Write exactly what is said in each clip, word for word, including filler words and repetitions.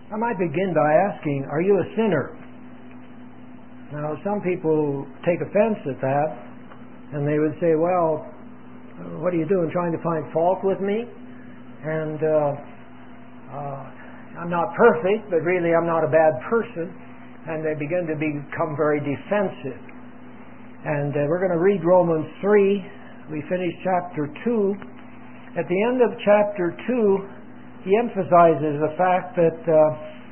I might begin by asking, are you a sinner? Now, some people take offense at that, and they would say, well, what are you doing, trying to find fault with me? And uh, uh, I'm not perfect, but really I'm not a bad person. And they begin to become very defensive. And uh, we're going to read Romans three. We finished chapter two. At the end of chapter two, he emphasizes the fact that uh,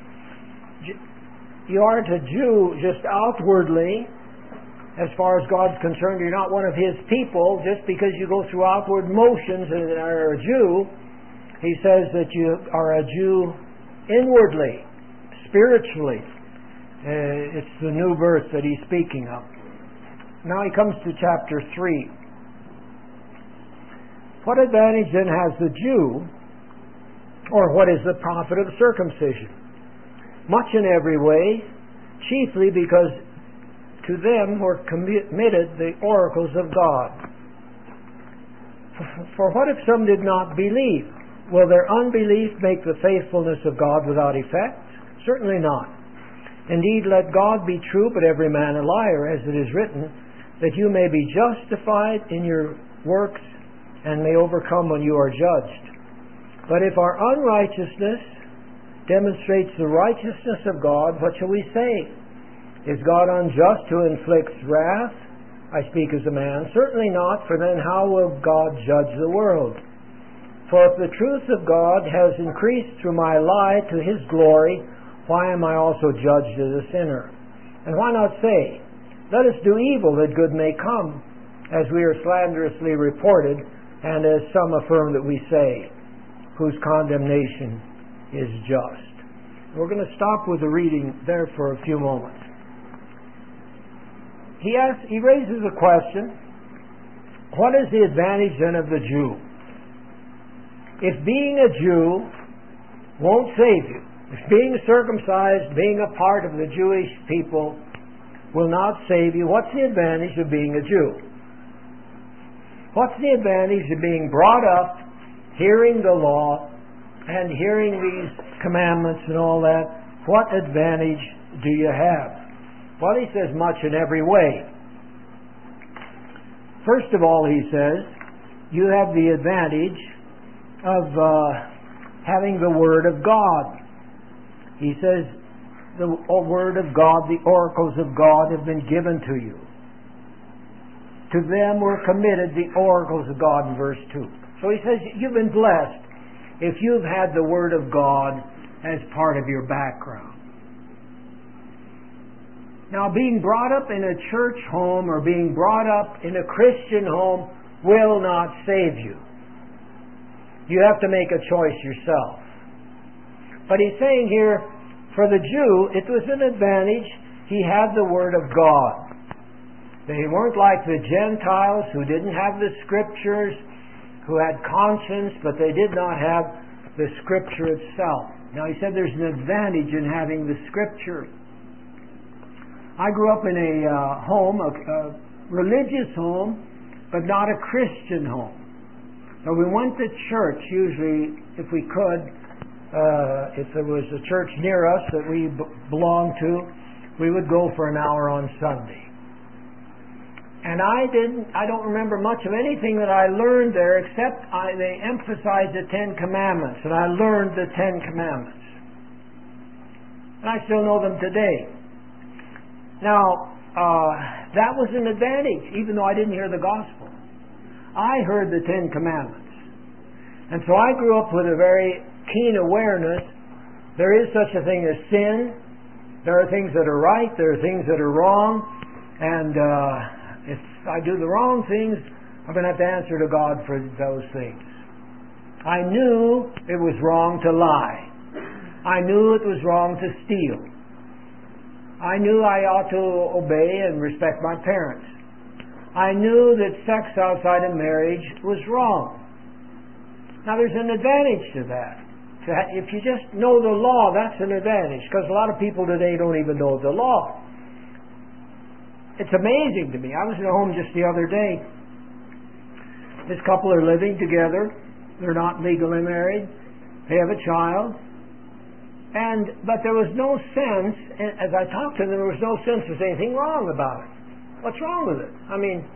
you aren't a Jew just outwardly. As far as God's concerned, you're not one of His people just because you go through outward motions and are a Jew. He says that you are a Jew inwardly, spiritually. Uh, it's the new birth that he's speaking of. Now he comes to chapter three. What advantage then has the Jew, or what is the profit of circumcision? Much in every way, chiefly because to them were committed the oracles of God. For what if some did not believe? Will their unbelief make the faithfulness of God without effect? Certainly not. Indeed, let God be true, but every man a liar, as it is written, that you may be justified in your works and may overcome when you are judged. But if our unrighteousness demonstrates the righteousness of God, what shall we say? Is God unjust who inflicts wrath? I speak as a man. Certainly not, for then how will God judge the world? For if the truth of God has increased through my lie to His glory, why am I also judged as a sinner? And why not say, let us do evil that good may come, as we are slanderously reported, and as some affirm that we say, whose condemnation is just. We're going to stop with the reading there for a few moments. He asks, he raises a question, what is the advantage then of the Jew? If being a Jew won't save you, if being circumcised, being a part of the Jewish people will not save you, what's the advantage of being a Jew? What's the advantage of being brought up, hearing the law, and hearing these commandments and all that? What advantage do you have? Well, he says much in every way. First of all, he says, you have the advantage of uh, having the Word of God. He says, the Word of God, the oracles of God have been given to you. To them were committed the oracles of God in verse two. So he says, you've been blessed if you've had the Word of God as part of your background. Now, being brought up in a church home or being brought up in a Christian home will not save you. You have to make a choice yourself. But he's saying here, for the Jew, it was an advantage. He had the Word of God. They weren't like the Gentiles who didn't have the Scriptures, who had conscience, but they did not have the Scripture itself. Now he said there's an advantage in having the Scripture. I grew up in a uh, home, a, a religious home, but not a Christian home. So we went to church usually, if we could, uh, if there was a church near us that we b- belonged to, we would go for an hour on Sunday. And I didn't, I don't remember much of anything that I learned there, except I, they emphasized the Ten Commandments, and I learned the Ten Commandments. And I still know them today. Now, uh, that was an advantage, even though I didn't hear the gospel. I heard the Ten Commandments. And so I grew up with a very keen awareness. There is such a thing as sin. There are things that are right. There are things that are wrong. And uh, if I do the wrong things, I'm going to have to answer to God for those things. I knew it was wrong to lie. I knew it was wrong to steal. I knew I ought to obey and respect my parents. I knew that sex outside of marriage was wrong. Now there's an advantage to that. If you just know the law, that's an advantage, because a lot of people today don't even know the law. It's amazing to me. I was in a home just the other day. This couple are living together. They're not legally married. They have a child. And but there was no sense, as I talked to them, there was no sense there's anything wrong about it. What's wrong with it? I mean,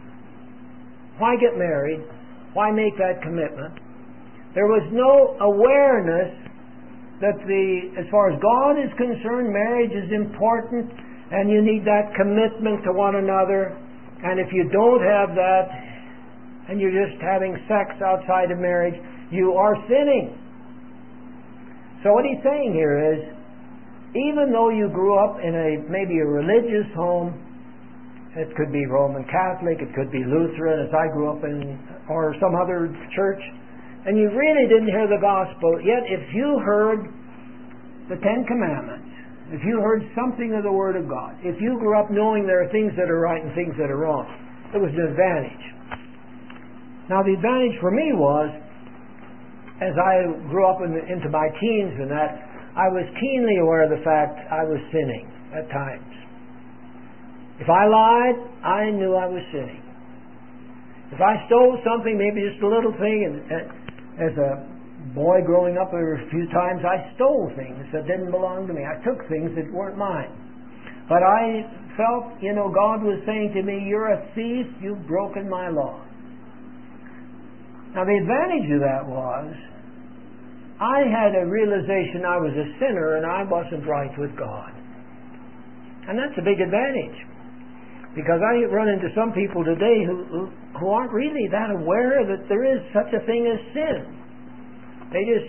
why get married? Why make that commitment? There was no awareness that the, as far as God is concerned, marriage is important, and you need that commitment to one another. And if you don't have that, and you're just having sex outside of marriage, you are sinning. So what he's saying here is, even though you grew up in a maybe a religious home, it could be Roman Catholic, it could be Lutheran, as I grew up in, or some other church, and you really didn't hear the gospel, yet if you heard the Ten Commandments, if you heard something of the Word of God, if you grew up knowing there are things that are right and things that are wrong, it was an advantage. Now the advantage for me was, as I grew up in the, into my teens and that, I was keenly aware of the fact I was sinning at times. If I lied, I knew I was sinning. If I stole something, maybe just a little thing, and, and as a boy growing up, there were a few times I stole things that didn't belong to me. I took things that weren't mine. But I felt, you know, God was saying to me, you're a thief, you've broken my law. Now the advantage of that was, I had a realization I was a sinner and I wasn't right with God. And that's a big advantage. Because I run into some people today who, who, who aren't really that aware that there is such a thing as sin. They just,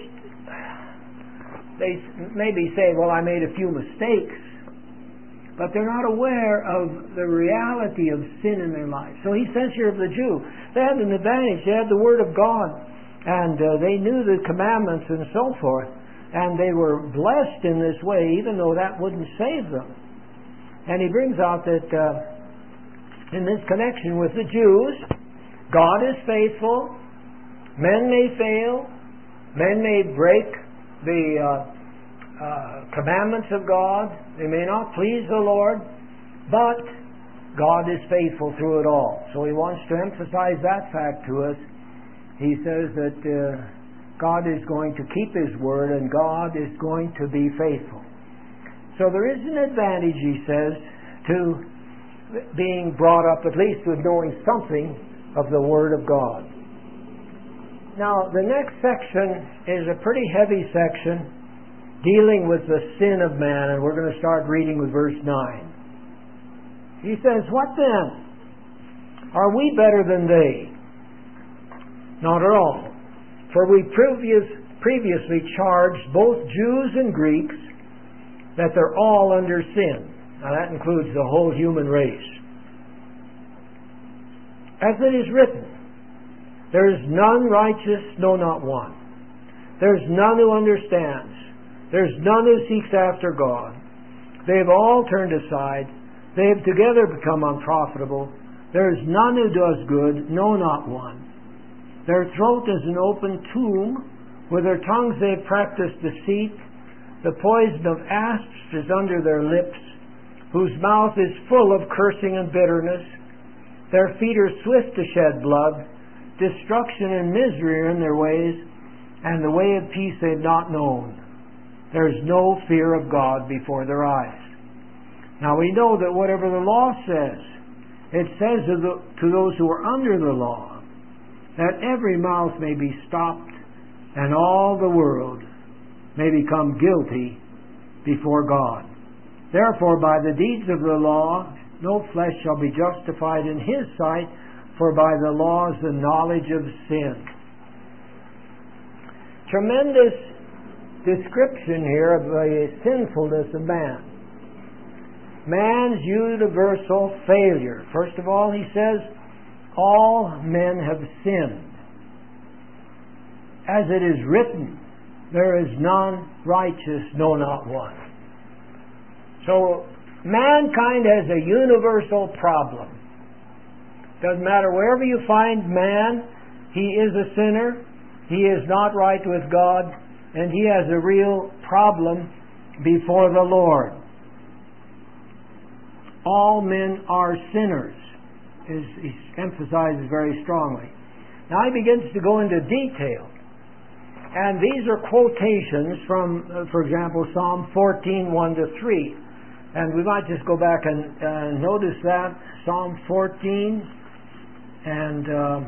they maybe say, well, I made a few mistakes. But they're not aware of the reality of sin in their life. So he says here of the Jew, they had an advantage. They had the Word of God, and uh, they knew the commandments and so forth, and they were blessed in this way, even though that wouldn't save them. And he brings out that uh, in this connection with the Jews, God is faithful. Men may fail. Men may break the uh, Uh, commandments of God. They may not please the Lord, but God is faithful through it all. So he wants to emphasize that fact to us. He says that uh, God is going to keep His word and God is going to be faithful. So there is an advantage, he says, to being brought up at least with knowing something of the Word of God. Now, the next section is a pretty heavy section, dealing with the sin of man, and we're going to start reading with verse nine. He says, what then? Are we better than they? Not at all. For we previous, previously charged both Jews and Greeks that they're all under sin. Now that includes the whole human race. As it is written, there is none righteous, no, not one. There is none who understands. There's none who seeks after God. They have all turned aside. They have together become unprofitable. There is none who does good, no, not one. Their throat is an open tomb. With their tongues they have practiced deceit. The poison of asps is under their lips, whose mouth is full of cursing and bitterness. Their feet are swift to shed blood. Destruction and misery are in their ways, and the way of peace they have not known. There is no fear of God before their eyes. Now we know that whatever the law says, it says to, the, to those who are under the law, that every mouth may be stopped and all the world may become guilty before God. Therefore, by the deeds of the law, no flesh shall be justified in His sight, for by the law is the knowledge of sin. Tremendous description here of the sinfulness of man. Man's universal failure. First of all, he says, all men have sinned. As it is written, there is none righteous, no, not one. So, mankind has a universal problem. Doesn't matter wherever you find man, he is a sinner, he is not right with God, and he has a real problem before the Lord. All men are sinners, is he emphasizes very strongly. Now he begins to go into detail And these are quotations from, uh, for example, Psalm fourteen, one to three. And we might just go back and uh, notice that. Psalm fourteen, and um,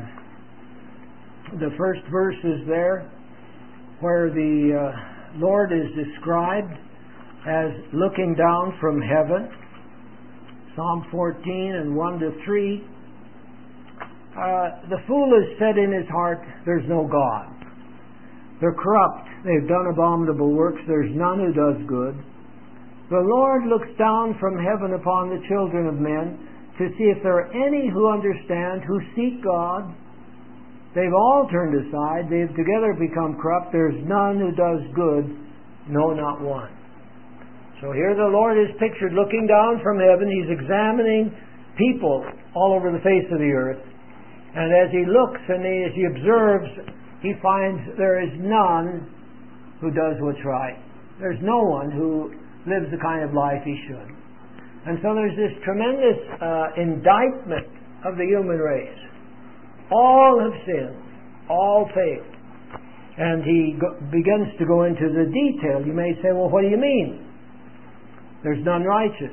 the first verse is there, where the uh, Lord is described as looking down from heaven. Psalm fourteen and one to three. Uh, the fool has said in his heart, there's no God. They're corrupt. They've done abominable works. There's none who does good. The Lord looks down from heaven upon the children of men to see if there are any who understand, who seek God. They've all turned aside. They've together become corrupt. There's none who does good, no, not one. So here the Lord is pictured looking down from heaven. He's examining people all over the face of the earth. And as he looks and as he observes, he finds there is none who does what's right. There's no one who lives the kind of life he should. And so there's this tremendous uh, indictment of the human race. All have sinned. All failed. And he go- begins to go into the detail. You may say, well, what do you mean? There's none righteous.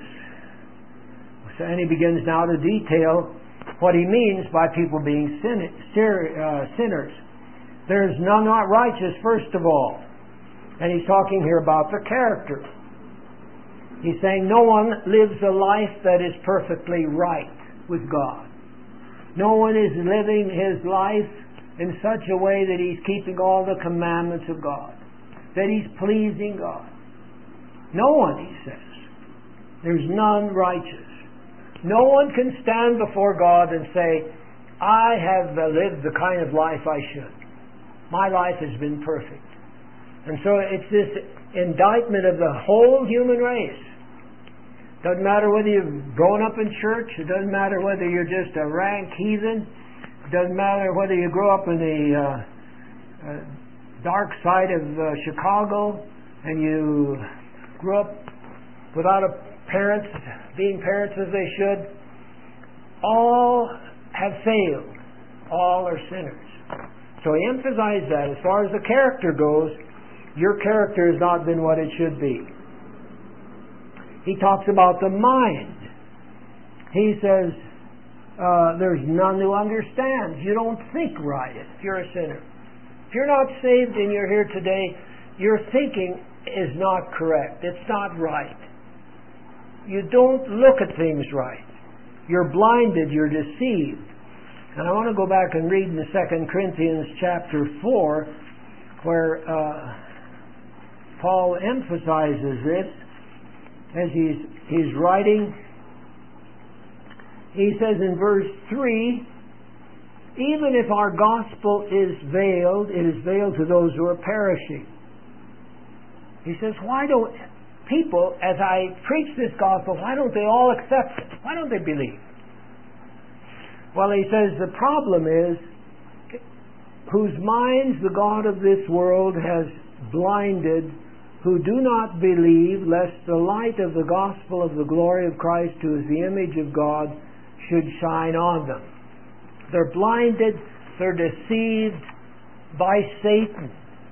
So, and he begins now to detail what he means by people being sin- ser- uh, sinners. There's none not righteous, first of all. And he's talking here about the character. He's saying no one lives a life that is perfectly right with God. No one is living his life in such a way that he's keeping all the commandments of God, that he's pleasing God. No one, he says. There's none righteous. No one can stand before God and say, I have lived the kind of life I should. My life has been perfect. And so it's this indictment of the whole human race. Doesn't matter whether you've grown up in church. It doesn't matter whether you're just a rank heathen. It doesn't matter whether you grew up in the uh, uh, dark side of uh, Chicago and you grew up without a parents being parents as they should. All have failed. All are sinners. So he emphasized that as far as the character goes, your character has not been what it should be. He talks about the mind. He says, uh, there's none who understands. You don't think right if you're a sinner. If you're not saved and you're here today, your thinking is not correct. It's not right. You don't look at things right. You're blinded. You're deceived. And I want to go back and read in the Second Corinthians chapter four, where uh, Paul emphasizes this as he's he's writing. He says in verse three, even if our gospel is veiled, it is veiled to those who are perishing. He says, why don't people, as I preach this gospel, why don't they all accept it? Why don't they believe? Well, he says the problem is, whose minds the God of this world has blinded, who do not believe, lest the light of the gospel of the glory of Christ, who is the image of God, should shine on them. They're blinded, they're deceived by Satan.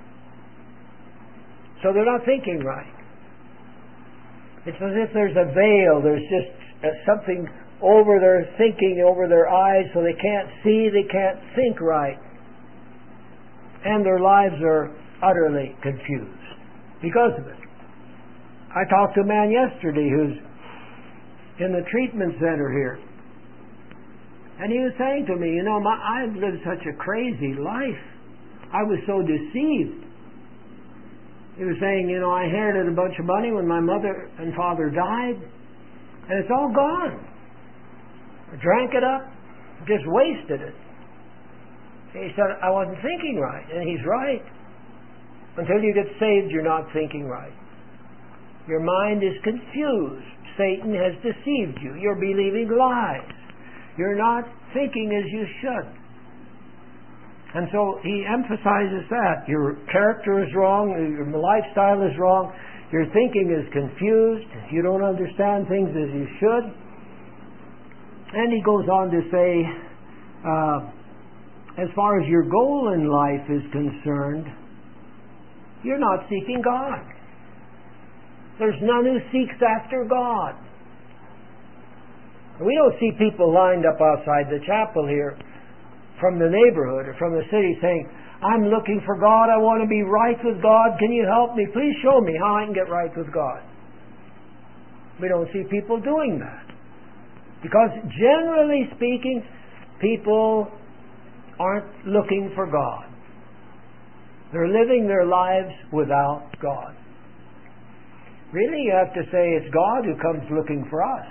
So they're not thinking right. It's as if there's a veil, there's just uh, something over their thinking, over their eyes, so they can't see, they can't think right. And their lives are utterly confused because of it. I talked to a man yesterday who's in the treatment center here. And he was saying to me, you know, my, I've lived such a crazy life. I was so deceived. He was saying, you know, I inherited a bunch of money when my mother and father died, and it's all gone. I drank it up, just wasted it. He said, I wasn't thinking right. And he's right. Until you get saved, you're not thinking right. Your mind is confused. Satan has deceived you. You're believing lies. You're not thinking as you should. And so he emphasizes that. Your character is wrong. Your lifestyle is wrong. Your thinking is confused. You don't understand things as you should. And he goes on to say, uh, as far as your goal in life is concerned, you're not seeking God. There's none who seeks after God. We don't see people lined up outside the chapel here from the neighborhood or from the city saying, I'm looking for God, I want to be right with God, can you help me? Please show me how I can get right with God. We don't see people doing that. Because generally speaking, people aren't looking for God. They're living their lives without God. Really, you have to say it's God who comes looking for us.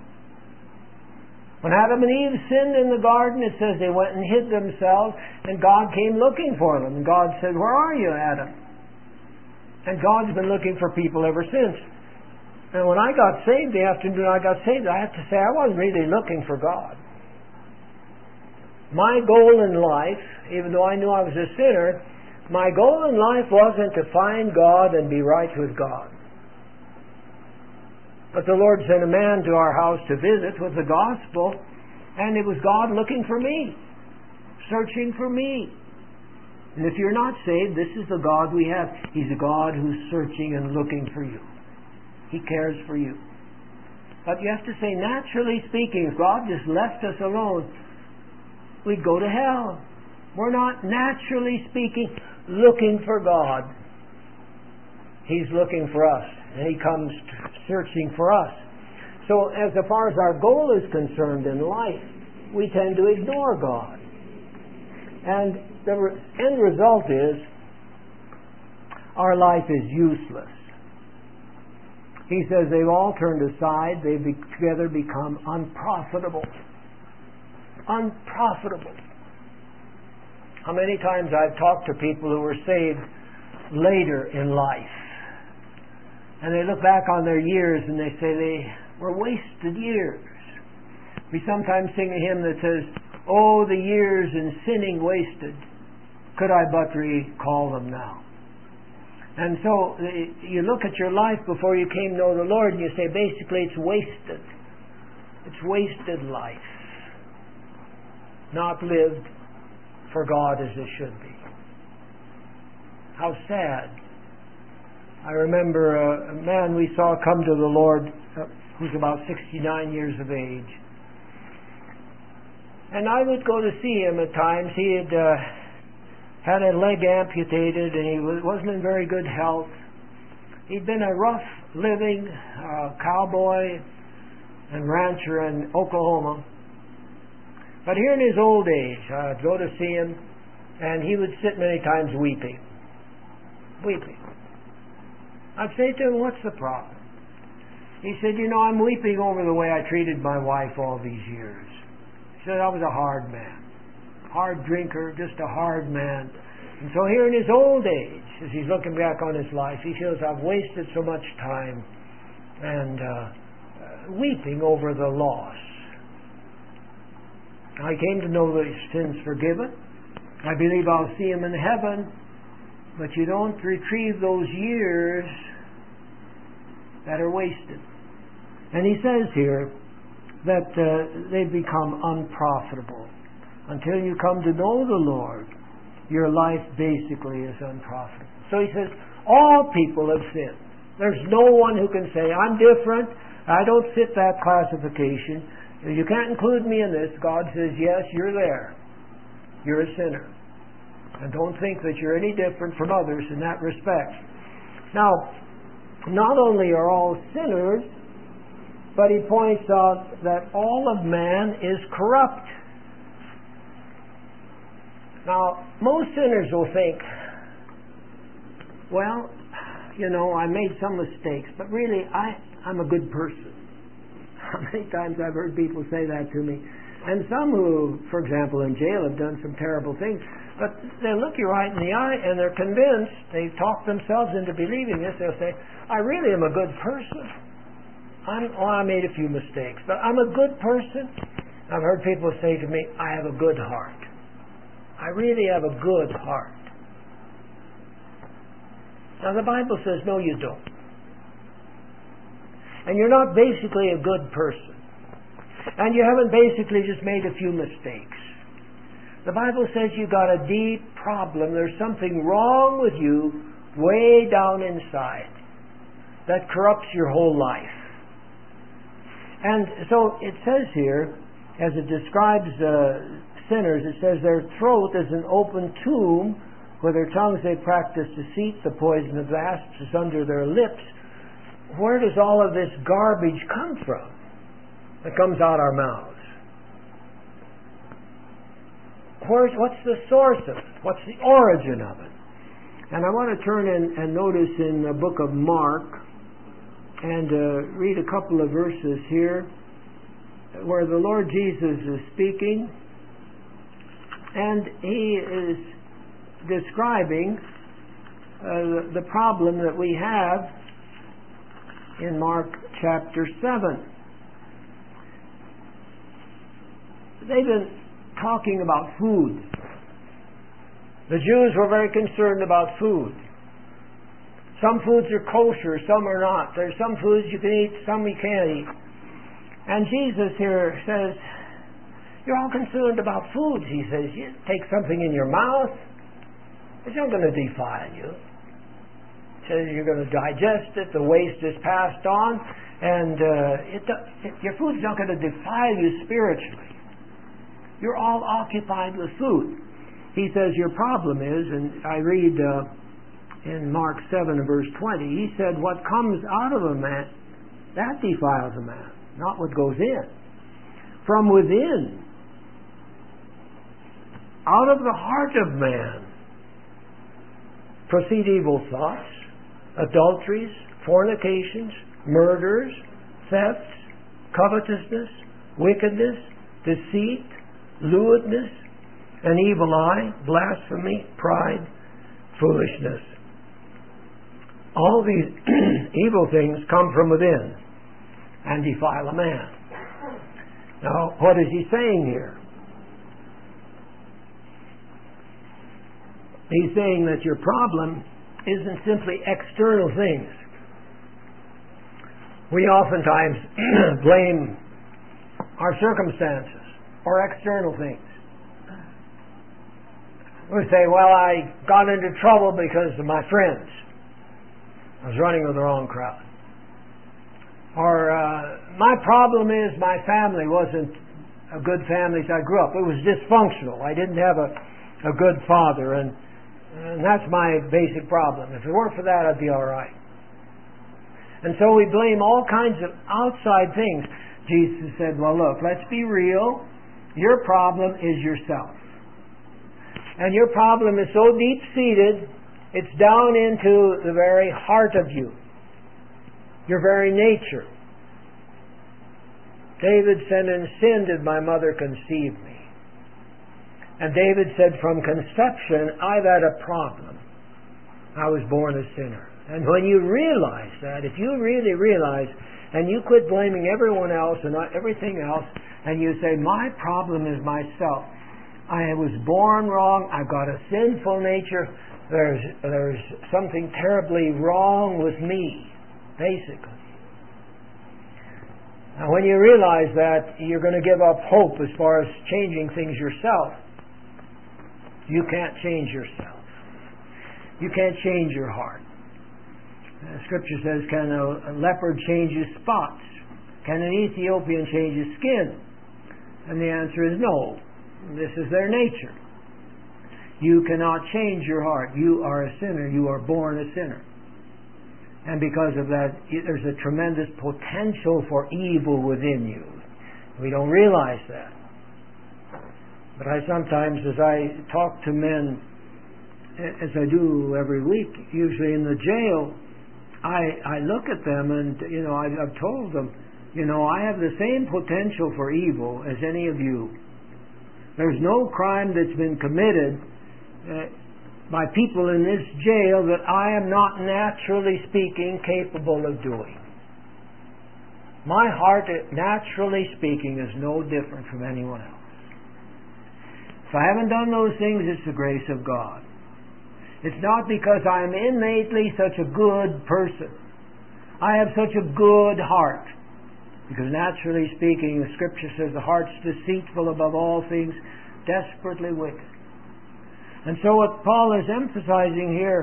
When Adam and Eve sinned in the garden, it says they went and hid themselves, and God came looking for them. And God said, where are you, Adam? And God's been looking for people ever since. And when I got saved, the afternoon I got saved, I have to say I wasn't really looking for God. My goal in life, even though I knew I was a sinner, my goal in life wasn't to find God and be right with God. But the Lord sent a man to our house to visit with the gospel, and it was God looking for me, searching for me. And if you're not saved, this is the God we have. He's a God who's searching and looking for you. He cares for you. But you have to say, naturally speaking, if God just left us alone, we'd go to hell. We're not, naturally speaking, looking for God. He's looking for us, and He comes searching for us. So as far as our goal is concerned in life, we tend to ignore God. And the end result is our life is useless. He says they've all turned aside, they've together become unprofitable. Unprofitable. How many times I've talked to people who were saved later in life, and they look back on their years and they say they were wasted years. We sometimes sing a hymn that says, oh, the years in sinning wasted, could I but recall them now. And so you look at your life before you came to know the Lord and you say, basically it's wasted. It's wasted life. Not lived for God as it should be. How sad. I remember a, a man we saw come to the Lord uh, who's about sixty-nine years of age. And I would go to see him at times. He had uh, had a leg amputated and he wasn't in very good health. He'd been a rough living uh, cowboy and rancher in Oklahoma. But here in his old age, I'd go to see him and he would sit many times weeping. Weeping. I'd say to him, what's the problem? He said, you know, I'm weeping over the way I treated my wife all these years. He said, I was a hard man. Hard drinker, just a hard man. And so here in his old age, as he's looking back on his life, he feels I've wasted so much time and uh, uh, weeping over the loss. I came to know the sins forgiven. I believe I'll see him in heaven. But you don't retrieve those years that are wasted. And he says here that uh, they become unprofitable. Until you come to know the Lord, your life basically is unprofitable. So he says, all people have sinned. There's no one who can say, I'm different, I don't fit that classification. You can't include me in this. God says, yes, you're there. You're a sinner. And don't think that you're any different from others in that respect. Now, not only are all sinners, but he points out that all of man is corrupt. Now, most sinners will think, well, you know, I made some mistakes, but really, I, I'm a good person. How many times I've heard people say that to me. And some who, for example, in jail have done some terrible things. But they'll look you right in the eye and they're convinced, they've talked themselves into believing this, they'll say, I really am a good person. I'm, oh, I made a few mistakes, but I'm a good person. I've heard people say to me, I have a good heart. I really have a good heart. Now the Bible says, no, you don't. And you're not basically a good person. And you haven't basically just made a few mistakes. The Bible says you've got a deep problem. There's something wrong with you way down inside that corrupts your whole life. And so it says here, as it describes uh, sinners, it says their throat is an open tomb, with their tongues they practice deceit, the poison of asps is under their lips. Where does all of this garbage come from that comes out our mouths? Where's, what's the source of it? What's the origin of it? And I want to turn in and notice in the book of Mark and uh, read a couple of verses here where the Lord Jesus is speaking, and He is describing uh, the, the problem that we have in Mark chapter seven. They've been talking about food. The Jews were very concerned about food. Some foods are kosher, some are not. There's some foods you can eat, some you can't eat. And Jesus here says, you're all concerned about foods. He says, you take something in your mouth, it's not going to defile you. He says you're going to digest it, the waste is passed on, and uh, it, it, your food's not going to defile you spiritually. You're all occupied with food. He says your problem is, and I read uh, in Mark seven and verse twenty, he said, what comes out of a man, that defiles a man, not what goes in. From within, out of the heart of man, proceed evil thoughts, adulteries, fornications, murders, thefts, covetousness, wickedness, deceit, lewdness, an evil eye, blasphemy, pride, foolishness. All these evil things come from within and defile a man. Now, what is he saying here? He's saying that your problem isn't simply external things. We oftentimes blame our circumstances or external things. We say, well, I got into trouble because of my friends. I was running with the wrong crowd. Or uh, my problem is my family wasn't a good family as I grew up. It was dysfunctional. I didn't have a, a good father, and, and that's my basic problem. If it weren't for that, I'd be all right. And so we blame all kinds of outside things. Jesus said, well, look, let's be real. Your problem is yourself. And your problem is so deep-seated, it's down into the very heart of you, your very nature. David said, in sin did my mother conceive me. And David said, from conception, I've had a problem. I was born a sinner. And when you realize that, if you really realize, and you quit blaming everyone else and everything else, and you say, my problem is myself. I was born wrong. I've got a sinful nature. There's, there's something terribly wrong with me, basically. Now, when you realize that, you're going to give up hope as far as changing things yourself. You can't change yourself. You can't change your heart. Uh, Scripture says, can a, a leopard change his spots? Can an Ethiopian change his skin? And the answer is no. This is their nature. You cannot change your heart. You are a sinner. You are born a sinner. And because of that, there's a tremendous potential for evil within you. We don't realize that. But I sometimes, as I talk to men, as I do every week, usually in the jail, I, I look at them and, you know, I, I've told them, you know, I have the same potential for evil as any of you. There's no crime that's been committed uh, by people in this jail that I am not, naturally speaking, capable of doing. My heart, naturally speaking, is no different from anyone else. If I haven't done those things, it's the grace of God. It's not because I'm innately such a good person. I have such a good heart. Because naturally speaking, the Scripture says the heart's deceitful above all things, desperately wicked. And so what Paul is emphasizing here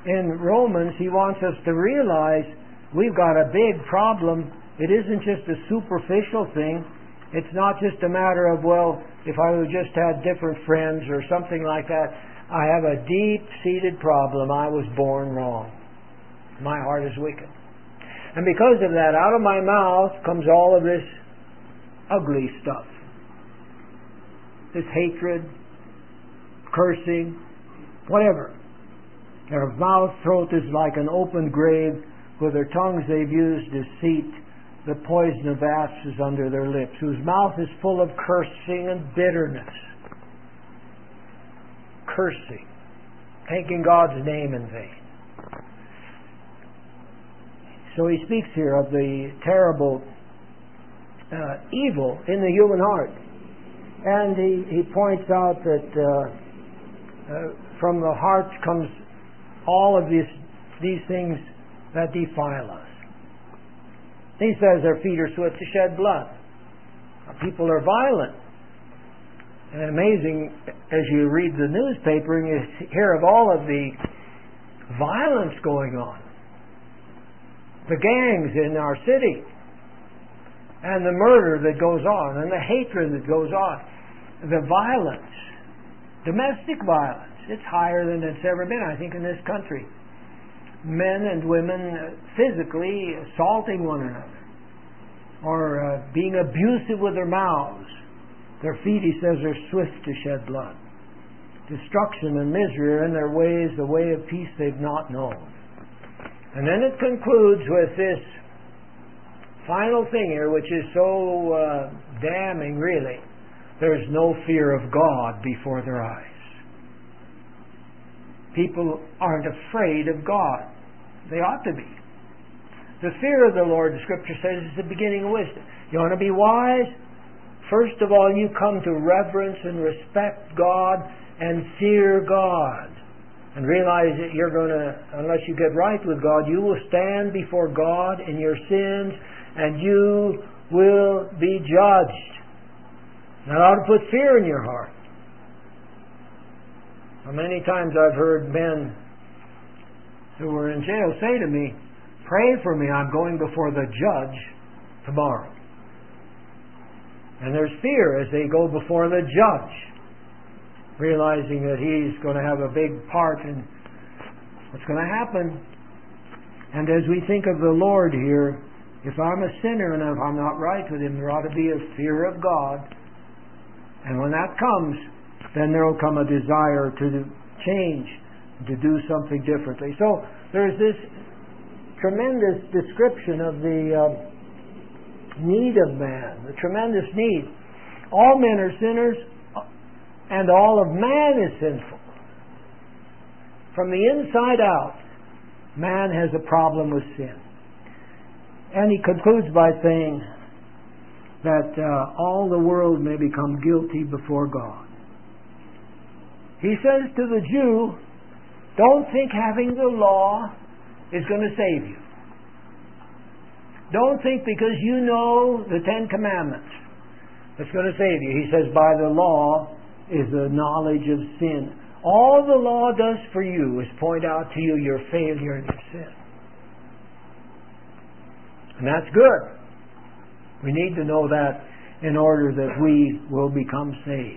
in Romans, he wants us to realize we've got a big problem. It isn't just a superficial thing. It's not just a matter of, well, if I would just had different friends or something like that. I have a deep-seated problem. I was born wrong. My heart is wicked. And because of that, out of my mouth comes all of this ugly stuff. This hatred, cursing, whatever. Their mouth, throat is like an open grave. With their tongues they've used deceit. The poison of asps is under their lips, whose mouth is full of cursing and bitterness. Cursing. Taking God's name in vain. So he speaks here of the terrible uh, evil in the human heart. And he, he points out that uh, uh, from the heart comes all of these, these things that defile us. He says their feet are swift to shed blood. People are violent. And amazing, as you read the newspaper and you hear of all of the violence going on. The gangs in our city. And the murder that goes on. And the hatred that goes on. The violence. Domestic violence. It's higher than it's ever been, I think, in this country. Men and women physically assaulting one another, or uh, being abusive with their mouths. Their feet, he says, are swift to shed blood. Destruction and misery are in their ways, the way of peace they've not known. And then it concludes with this final thing here, which is so uh, damning, really. There's no fear of God before their eyes. People aren't afraid of God. They ought to be. The fear of the Lord, the Scripture says, is the beginning of wisdom. You want to be wise? First of all, you come to reverence and respect God and fear God. And realize that you're going to, unless you get right with God, you will stand before God in your sins and you will be judged. That ought to put fear in your heart. How many times I've heard men who were in jail say to me, "Pray for me, I'm going before the judge tomorrow." And there's fear as they go before the judge, realizing that he's going to have a big part in what's going to happen. And as we think of the Lord here, if I'm a sinner and if I'm not right with Him, there ought to be a fear of God. And when that comes, then there will come a desire to change, to do something differently. So there's this tremendous description of the uh, need of man, the tremendous need. All men are sinners, and all of man is sinful. From the inside out, man has a problem with sin. And he concludes by saying that uh, all the world may become guilty before God. He says to the Jew, don't think having the law is going to save you. Don't think because you know the Ten Commandments it's going to save you. He says by the law is the knowledge of sin. All the law does for you is point out to you your failure and your sin. And that's good. We need to know that in order that we will become saved.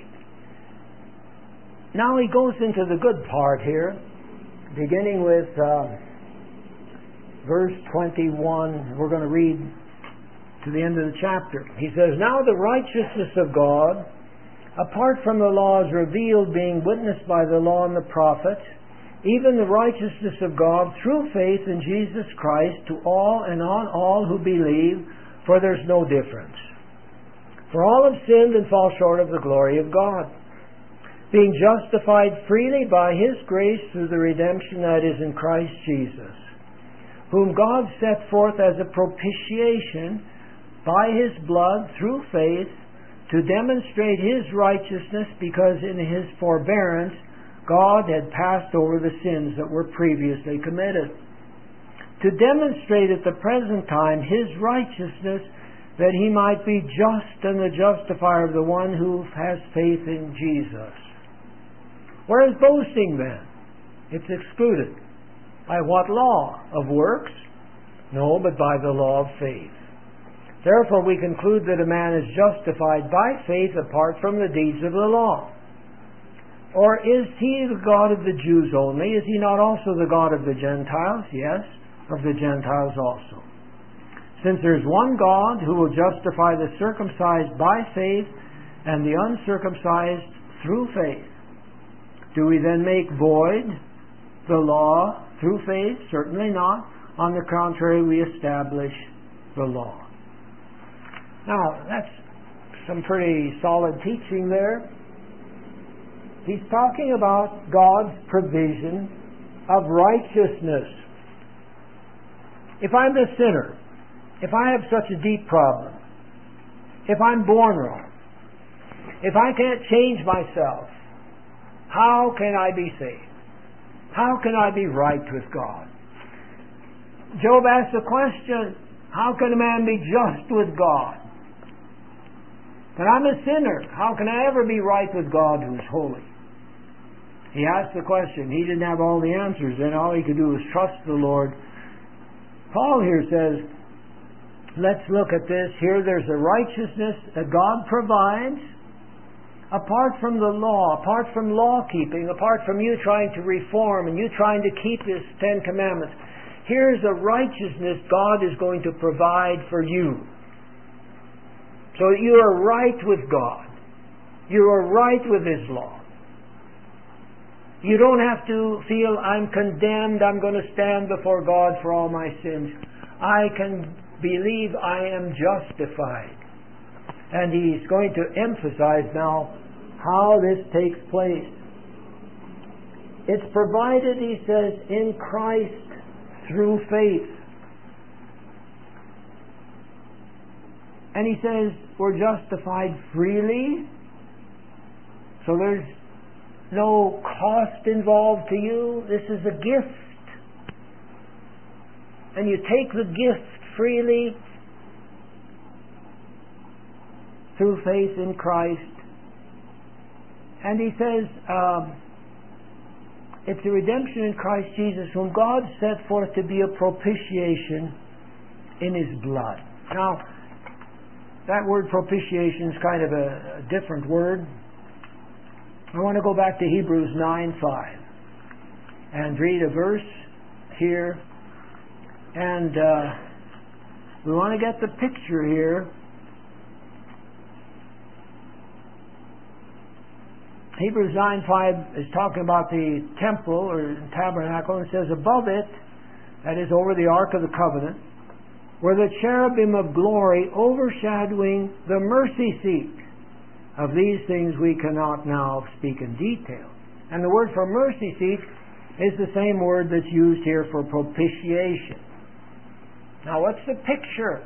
Now he goes into the good part here, beginning with uh, verse twenty-one. We're going to read to the end of the chapter. He says, now the righteousness of God, apart from the law, is revealed, being witnessed by the law and the prophets, even the righteousness of God through faith in Jesus Christ to all and on all who believe, for there's no difference. For all have sinned and fall short of the glory of God, being justified freely by His grace through the redemption that is in Christ Jesus, whom God set forth as a propitiation by His blood through faith to demonstrate His righteousness, because in His forbearance God had passed over the sins that were previously committed, to demonstrate at the present time His righteousness, that He might be just and the justifier of the one who has faith in Jesus. Where is boasting then? It's excluded. By what law? Of works? No, but by the law of faith. Therefore we conclude that a man is justified by faith apart from the deeds of the law. Or is he the God of the Jews only? Is he not also the God of the Gentiles? Yes, of the Gentiles also. Since there is one God who will justify the circumcised by faith and the uncircumcised through faith. Do we then make void the law through faith? Certainly not. On the contrary, we establish the law. Now, that's some pretty solid teaching there. He's talking about God's provision of righteousness. If I'm a sinner, if I have such a deep problem, if I'm born wrong, if I can't change myself, how can I be saved? How can I be right with God? Job asked the question, how can a man be just with God? But I'm a sinner. How can I ever be right with God who is holy? He asked the question. He didn't have all the answers, and all he could do was trust the Lord. Paul here says, let's look at this. Here there's a righteousness that God provides apart from the law, apart from law-keeping, apart from you trying to reform and you trying to keep His Ten Commandments. Here's a righteousness God is going to provide for you. So that you are right with God. You are right with His law. You don't have to feel, I'm condemned, I'm going to stand before God for all my sins. I can believe I am justified. And he's going to emphasize now how this takes place. It's provided, he says, in Christ through faith. And he says, we're justified freely. So there's no cost involved to you. This is a gift. And you take the gift freely through faith in Christ. And he says, um, it's a redemption in Christ Jesus, whom God set forth to be a propitiation in His blood. Now, that word propitiation is kind of a, a different word. I want to go back to Hebrews nine five and read a verse here. And uh, we want to get the picture here. Hebrews nine five is talking about the temple or tabernacle, and it says, above it, that is over the Ark of the Covenant, were the cherubim of glory overshadowing the mercy seat. Of these things we cannot now speak in detail. And the word for mercy seat is the same word that's used here for propitiation. Now what's the picture?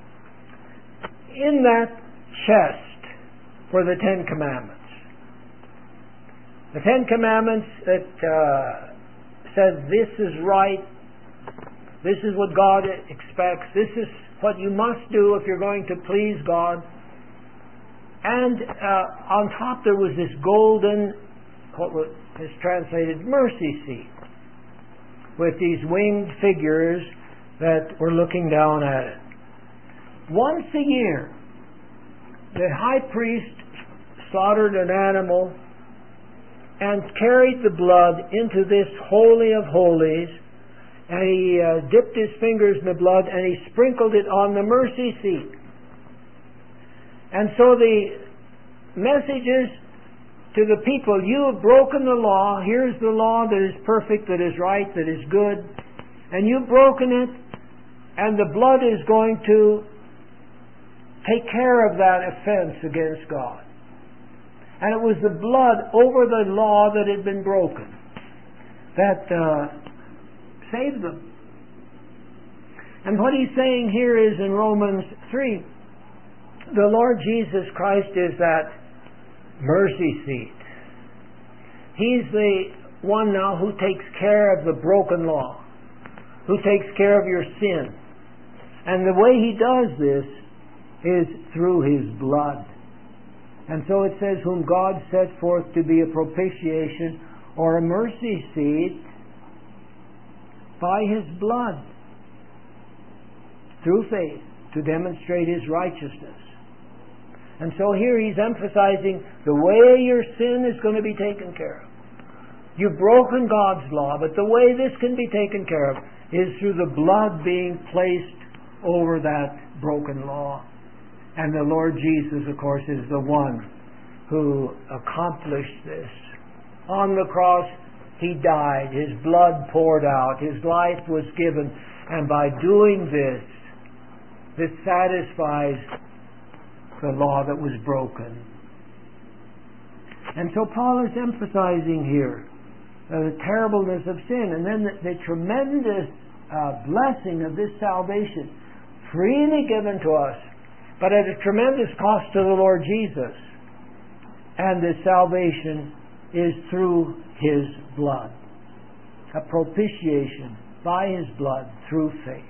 In that chest for the Ten Commandments. The Ten Commandments that uh, says this is right, this is what God expects, this is what you must do if you're going to please God. And uh, on top there was this golden, what is translated mercy seat, with these winged figures that were looking down at it. Once a year, the high priest slaughtered an animal and carried the blood into this Holy of Holies, and he uh, dipped his fingers in the blood and he sprinkled it on the mercy seat. And so the messages to the people, you have broken the law, here's the law that is perfect, that is right, that is good, and you've broken it, and the blood is going to take care of that offense against God. And it was the blood over the law that had been broken that uh, saved them. And what he's saying here is in Romans three, the Lord Jesus Christ is that mercy seat. He's the one now who takes care of the broken law, who takes care of your sin. And the way He does this is through His blood. And so it says, whom God set forth to be a propitiation or a mercy seat by His blood, through faith, to demonstrate His righteousness. And so here He's emphasizing the way your sin is going to be taken care of. You've broken God's law, but the way this can be taken care of is through the blood being placed over that broken law. And the Lord Jesus, of course, is the one who accomplished this. On the cross, He died. His blood poured out. His life was given. And by doing this, this satisfies the law that was broken. And so Paul is emphasizing here uh, the terribleness of sin, and then the, the tremendous uh, blessing of this salvation, freely given to us, but at a tremendous cost to the Lord Jesus. And this salvation is through His blood. A propitiation by His blood through faith.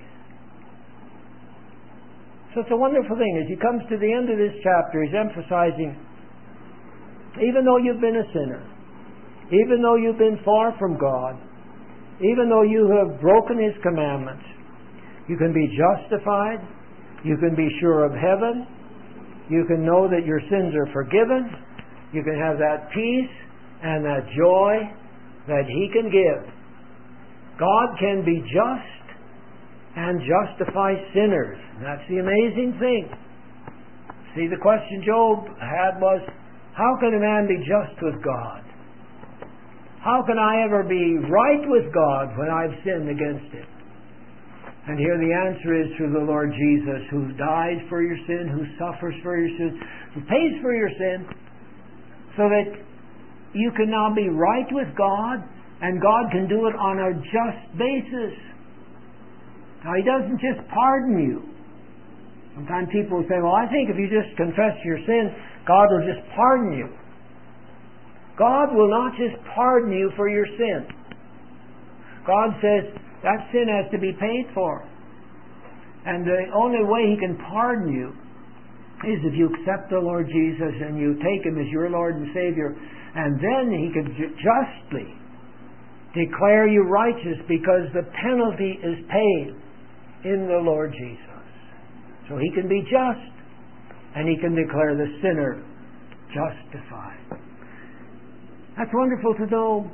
So it's a wonderful thing. As he comes to the end of this chapter, he's emphasizing, even though you've been a sinner, even though you've been far from God, even though you have broken His commandments, you can be justified, you can be sure of heaven, you can know that your sins are forgiven, you can have that peace and that joy that He can give. God can be just and justify sinners. That's the amazing thing. See, the question Job had was, how can a man be just with God? How can I ever be right with God when I've sinned against Him? And here the answer is through the Lord Jesus, who dies for your sin, who suffers for your sin, who pays for your sin, so that you can now be right with God, and God can do it on a just basis. Now, He doesn't just pardon you. Sometimes people say, well, I think if you just confess your sin, God will just pardon you. God will not just pardon you for your sin. God says that sin has to be paid for. And the only way He can pardon you is if you accept the Lord Jesus and you take Him as your Lord and Savior. And then He can ju- justly declare you righteous, because the penalty is paid in the Lord Jesus. So He can be just, and He can declare the sinner justified. That's wonderful to know.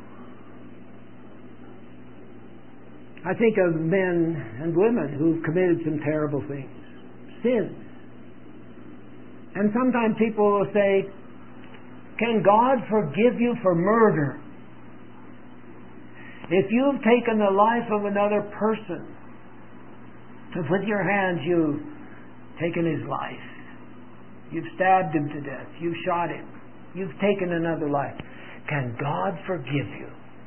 I think of men and women who've committed some terrible things, sins. And sometimes people will say, can God forgive you for murder? If you've taken the life of another person, if with your hands you've taken his life, you've stabbed him to death, you've shot him, you've taken another life, can God forgive you?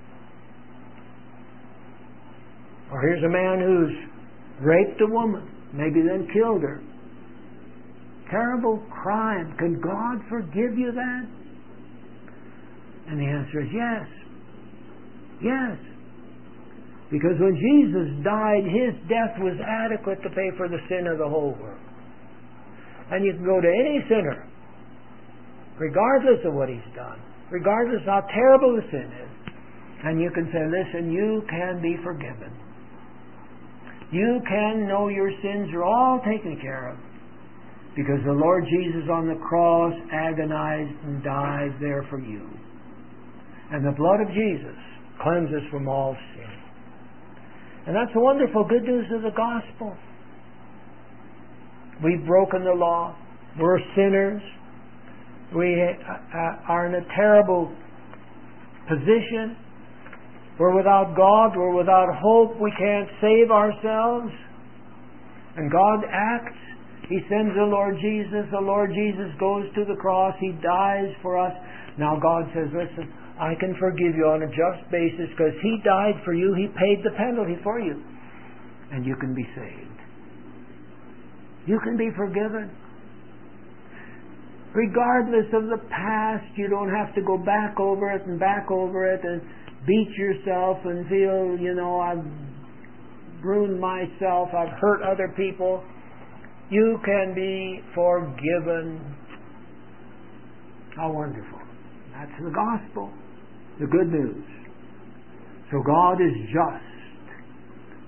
Or here's a man who's raped a woman, maybe then killed her. Terrible crime. Can God forgive you that? And the answer is yes. Yes. Because when Jesus died, His death was adequate to pay for the sin of the whole world. And you can go to any sinner, regardless of what he's done, regardless of how terrible the sin is, and you can say, listen, you can be forgiven. You can know your sins are all taken care of, because the Lord Jesus on the cross agonized and died there for you. And the blood of Jesus cleanses from all sin. And that's the wonderful good news of the gospel. We've broken the law. We're sinners. We are in a terrible position. We're without God. We're without hope. We can't save ourselves. And God acts. He sends the Lord Jesus. The Lord Jesus goes to the cross. He dies for us. Now God says, listen, I can forgive you on a just basis because He died for you. He paid the penalty for you. And you can be saved. You can be forgiven. Regardless of the past, you don't have to go back over it and back over it and beat yourself and feel, you know, I've ruined myself, I've hurt other people. You can be forgiven. How wonderful. That's the gospel. The good news. So God is just.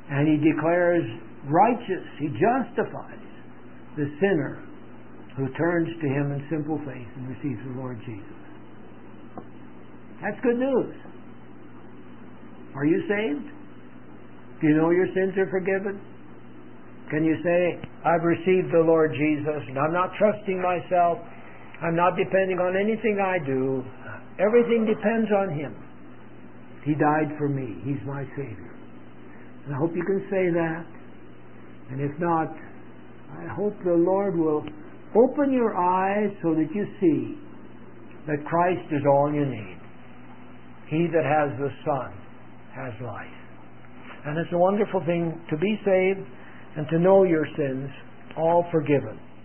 And He declares righteous, He justifies the sinner who turns to Him in simple faith and receives the Lord Jesus. That's good news. Are you saved? Do you know your sins are forgiven? Can you say, I've received the Lord Jesus and I'm not trusting myself, I'm not depending on anything I do, everything depends on Him. He died for me, He's my Savior. And I hope you can say that. And if not, I hope the Lord will open your eyes so that you see that Christ is all you need. He that has the Son has life. And it's a wonderful thing to be saved and to know your sins all forgiven.